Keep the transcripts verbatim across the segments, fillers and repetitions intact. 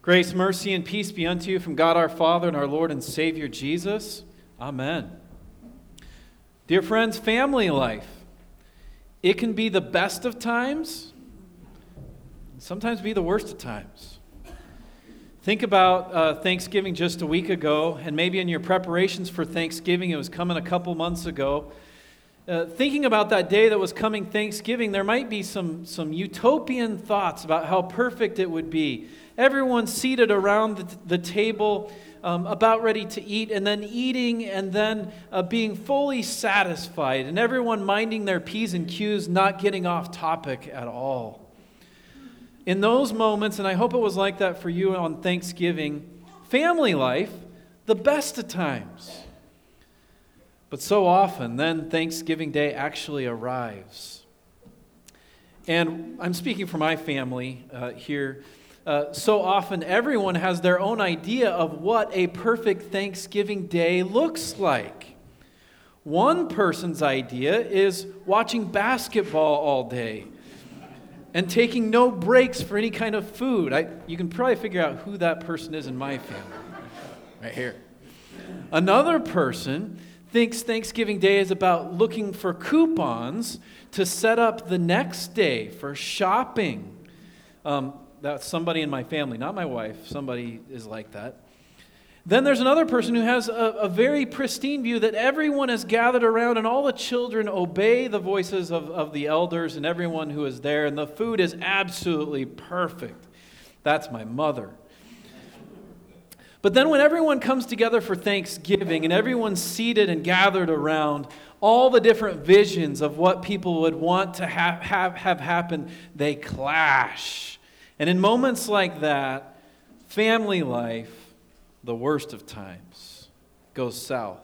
Grace, mercy, and peace be unto you from God our Father and our Lord and Savior Jesus. Amen. Dear friends, family life. It can be the best of times, sometimes be the worst of times. Think about uh, Thanksgiving just a week ago, and maybe in your preparations for Thanksgiving, it was coming a couple months ago. Uh, thinking about that day that was coming, Thanksgiving, there might be some, some utopian thoughts about how perfect it would be. Everyone seated around the, the table, um, about ready to eat, and then eating, and then uh, being fully satisfied, and everyone minding their P's and Q's, not getting off topic at all. In those moments, and I hope it was like that for you on Thanksgiving, family life, the best of times. But so often, then Thanksgiving Day actually arrives. And I'm speaking for my family uh, here. Uh, so often, everyone has their own idea of what a perfect Thanksgiving Day looks like. One person's idea is watching basketball all day and taking no breaks for any kind of food. I, you can probably figure out who that person is in my family. Right here. Another person thinks Thanksgiving Day is about looking for coupons to set up the next day for shopping. Um, that's somebody in my family, not my wife. Somebody is like that. Then there's another person who has a, a very pristine view that everyone is gathered around and all the children obey the voices of, of the elders and everyone who is there, and the food is absolutely perfect. That's my mother. But then when everyone comes together for Thanksgiving and everyone's seated and gathered around, all the different visions of what people would want to have, have, have happen, they clash. And in moments like that, family life, the worst of times, goes south.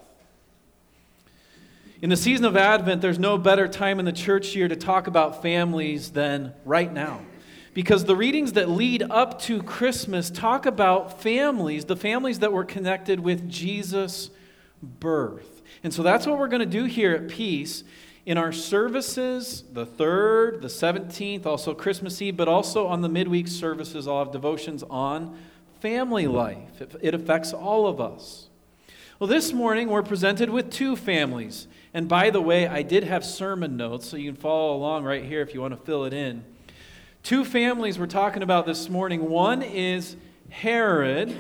In the season of Advent, there's no better time in the church year to talk about families than right now. Because the readings that lead up to Christmas talk about families, the families that were connected with Jesus' birth. And so that's what we're going to do here at Peace in our services, the third, the seventeenth, also Christmas Eve, but also on the midweek services, I'll have devotions on family life. It, it affects all of us. Well, this morning we're presented with two families. And by the way, I did have sermon notes, so you can follow along right here if you want to fill it in. Two families we're talking about this morning. One is Herod,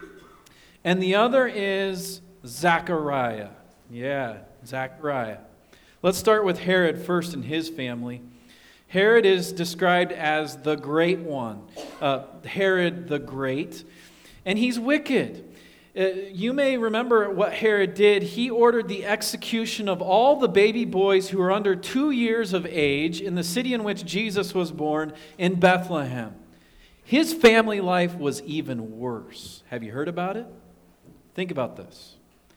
and the other is Zechariah. Yeah, Zechariah. Let's start with Herod first and his family. Herod is described as the Great One, uh, Herod the Great, and he's wicked. Uh, you may remember what Herod did. He ordered the execution of all the baby boys who were under two years of age in the city in which Jesus was born, in Bethlehem. His family life was even worse. Have you heard about it? Think about this.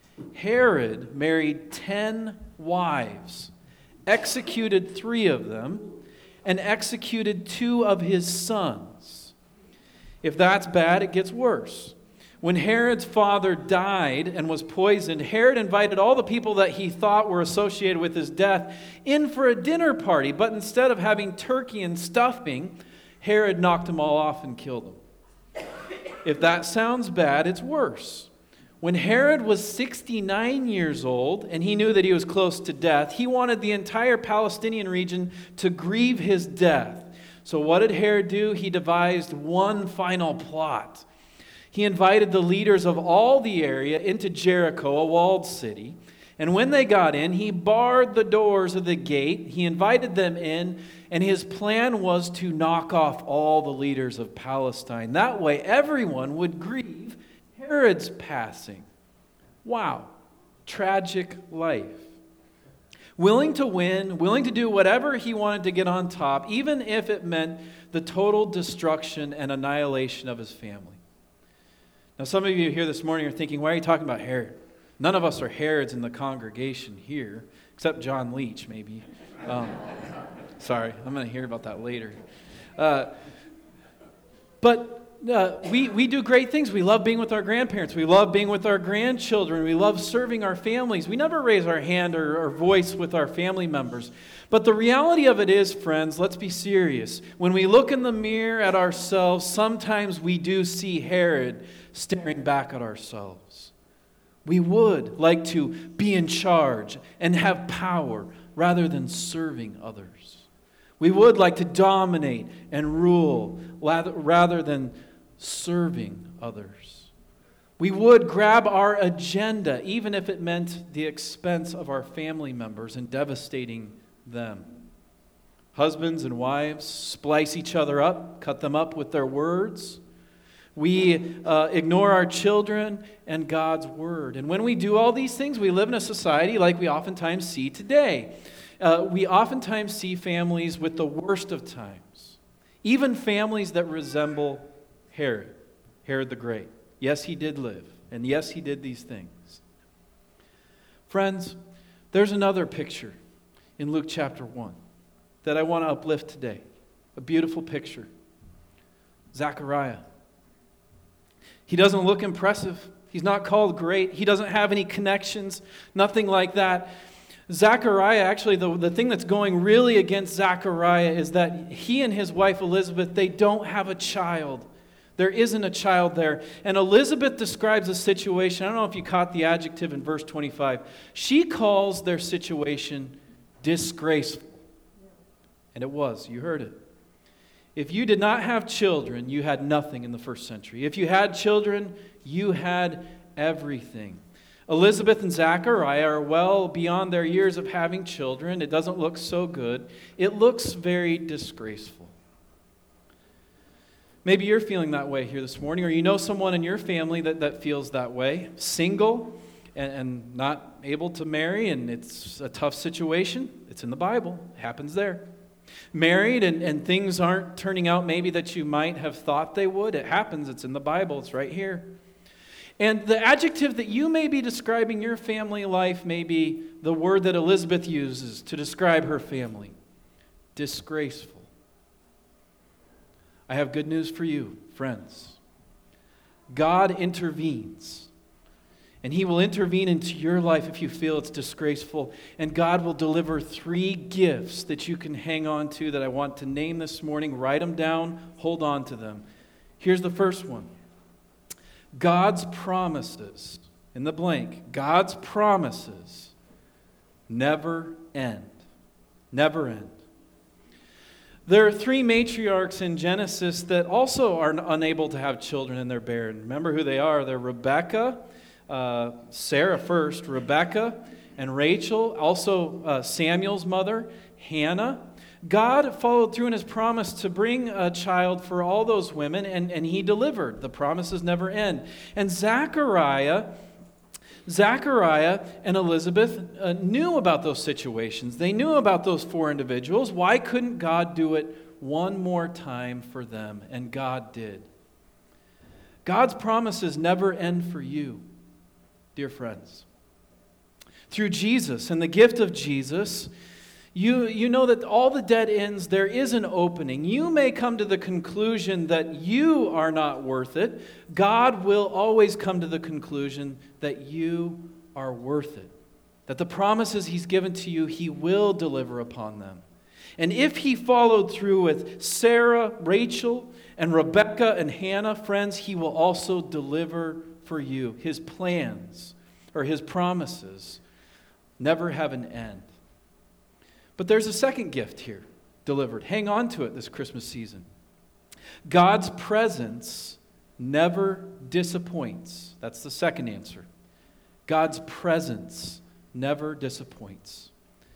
Herod married ten wives, executed three of them, and executed two of his sons. If that's bad, it gets worse. When Herod's father died and was poisoned, Herod invited all the people that he thought were associated with his death in for a dinner party, but instead of having turkey and stuffing, Herod knocked them all off and killed them. If that sounds bad, it's worse. When Herod was sixty-nine years old and he knew that he was close to death, he wanted the entire Palestinian region to grieve his death. So what did Herod do? He devised one final plot. He invited the leaders of all the area into Jericho, a walled city. And when they got in, he barred the doors of the gate. He invited them in, and his plan was to knock off all the leaders of Palestine. That way, everyone would grieve Herod's passing. Wow. Tragic life. Willing to win, willing to do whatever he wanted to get on top, even if it meant the total destruction and annihilation of his family. Now, some of you here this morning are thinking, why are you talking about Herod? None of us are Herods in the congregation here, except John Leach, maybe. Um, sorry, I'm going to hear about that later. Uh, but uh, we, we do great things. We love being with our grandparents. We love being with our grandchildren. We love serving our families. We never raise our hand or, or voice with our family members. But the reality of it is, friends, let's be serious. When we look in the mirror at ourselves, sometimes we do see Herod staring back at ourselves. We would like to be in charge and have power rather than serving others. We would like to dominate and rule rather than serving others. We would grab our agenda, even if it meant the expense of our family members and devastating them. Husbands and wives splice each other up, cut them up with their words. We uh, ignore our children and God's word. And when we do all these things, we live in a society like we oftentimes see today. Uh, we oftentimes see families with the worst of times, even families that resemble Herod, Herod the Great. Yes, he did live, and yes, he did these things. Friends, there's another picture in Luke chapter one that I want to uplift today. A beautiful picture. Zechariah. He doesn't look impressive. He's not called great. He doesn't have any connections, nothing like that. Zechariah, actually, the, the thing that's going really against Zechariah is that he and his wife Elizabeth, they don't have a child. There isn't a child there. And Elizabeth describes a situation. I don't know if you caught the adjective in verse twenty-five. She calls their situation disgraceful. And it was. You heard it. If you did not have children, you had nothing in the first century. If you had children, you had everything. Elizabeth and Zechariah are well beyond their years of having children. It doesn't look so good. It looks very disgraceful. Maybe you're feeling that way here this morning, or you know someone in your family that, that feels that way. Single and, and not able to marry, and it's a tough situation. It's in the Bible. It happens there. Married and, and things aren't turning out maybe that you might have thought they would. It happens. It's in the Bible. It's right here. And the adjective that you may be describing your family life may be the word that Elizabeth uses to describe her family. Disgraceful. I have good news for you, friends. God intervenes. And He will intervene into your life if you feel it's disgraceful. And God will deliver three gifts that you can hang on to that I want to name this morning. Write them down. Hold on to them. Here's the first one. God's promises, in the blank, God's promises never end. Never end. There are three matriarchs in Genesis that also are unable to have children and they're barren. Remember who they are. They're Rebekah, uh, Sarah first, Rebekah, and Rachel, also uh, Samuel's mother, Hannah. God followed through in His promise to bring a child for all those women, and, and He delivered. The promises never end. And Zechariah, Zechariah and Elizabeth uh, knew about those situations. They knew about those four individuals. Why couldn't God do it one more time for them? And God did. God's promises never end for you, dear friends. Through Jesus and the gift of Jesus, You, you know that all the dead ends, there is an opening. You may come to the conclusion that you are not worth it. God will always come to the conclusion that you are worth it. That the promises He's given to you, He will deliver upon them. And if He followed through with Sarah, Rachel, and Rebekah and Hannah, friends, He will also deliver for you. His plans, or His promises, never have an end. But there's a second gift here delivered. Hang on to it this Christmas season. God's presence never disappoints. That's the second answer. God's presence never disappoints.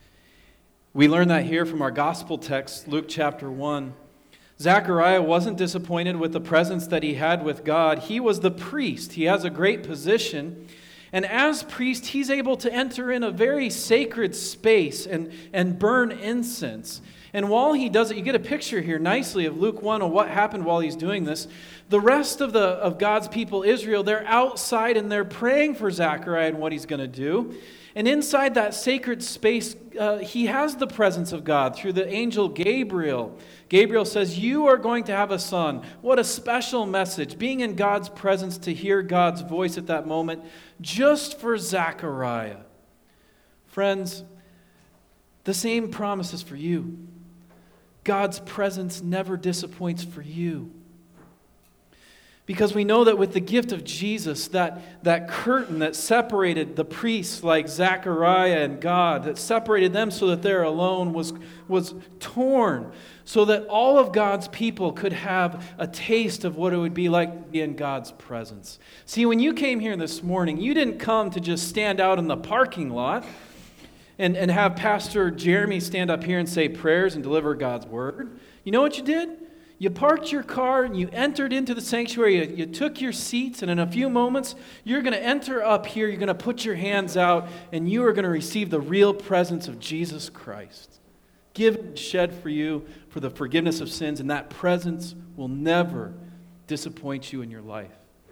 We learn that here from our gospel text, Luke chapter one. Zechariah wasn't disappointed with the presence that he had with God. He was the priest. He has a great position. And as priest, he's able to enter in a very sacred space and, and burn incense. And while he does it, you get a picture here nicely of Luke one of what happened while he's doing this. The rest of the of God's people, Israel, they're outside and they're praying for Zechariah and what he's going to do. And inside that sacred space, uh, he has the presence of God through the angel Gabriel. Gabriel says, you are going to have a son. What a special message, being in God's presence to hear God's voice at that moment, just for Zechariah. Friends, the same promise is for you. God's presence never disappoints for you. Because we know that with the gift of Jesus, that, that curtain that separated the priests like Zechariah and God, that separated them so that they're alone, was, was torn, so that all of God's people could have a taste of what it would be like to be in God's presence. See, when you came here this morning, you didn't come to just stand out in the parking lot and, and have Pastor Jeremy stand up here and say prayers and deliver God's word. You know what you did? You parked your car and you entered into the sanctuary. You, you took your seats, and in a few moments, you're going to enter up here. You're going to put your hands out, and you are going to receive the real presence of Jesus Christ. Given, shed for you for the forgiveness of sins, and that presence will never disappoint you in your life.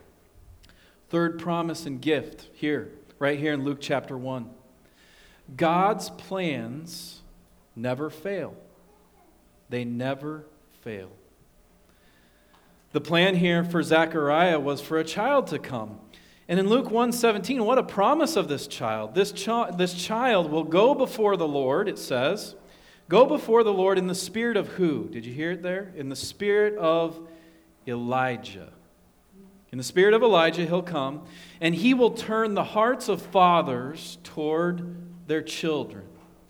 Third promise and gift here, right here in Luke chapter one. God's plans never fail. They never fail. The plan here for Zechariah was for a child to come. And in Luke one seventeen, what a promise of this child. This, ch- this child will go before the Lord, it says. Go before the Lord in the spirit of who? Did you hear it there? In the spirit of Elijah. In the spirit of Elijah, he'll come, and he will turn the hearts of fathers toward their children.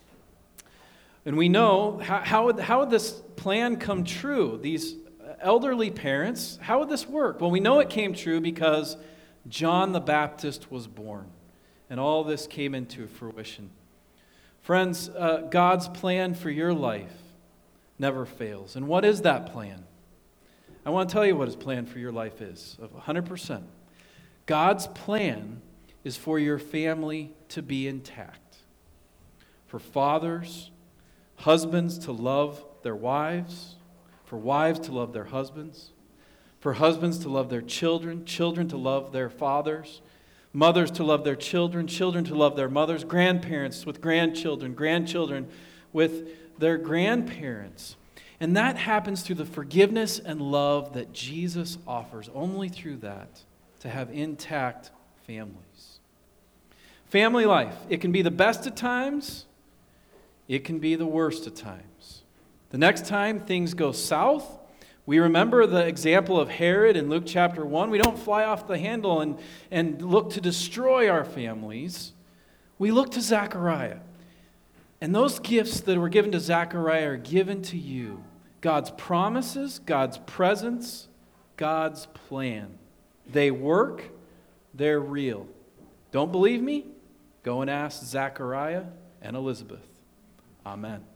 And we know, how, how, would, how would this plan come true? These elderly parents, how would this work? Well, we know it came true because John the Baptist was born, and all this came into fruition. Friends, uh, God's plan for your life never fails. And what is that plan? I want to tell you what his plan for your life is, of one hundred percent. God's plan is for your family to be intact. For fathers, husbands to love their wives, for wives to love their husbands, for husbands to love their children, children to love their fathers, mothers to love their children, children to love their mothers, grandparents with grandchildren, grandchildren with their grandparents. And that happens through the forgiveness and love that Jesus offers, only through that, to have intact families. Family life, it can be the best of times, it can be the worst of times. The next time things go south, we remember the example of Herod in Luke chapter one. We don't fly off the handle and, and look to destroy our families. We look to Zechariah. And those gifts that were given to Zechariah are given to you. God's promises, God's presence, God's plan. They work, they're real. Don't believe me? Go and ask Zechariah and Elizabeth. Amen.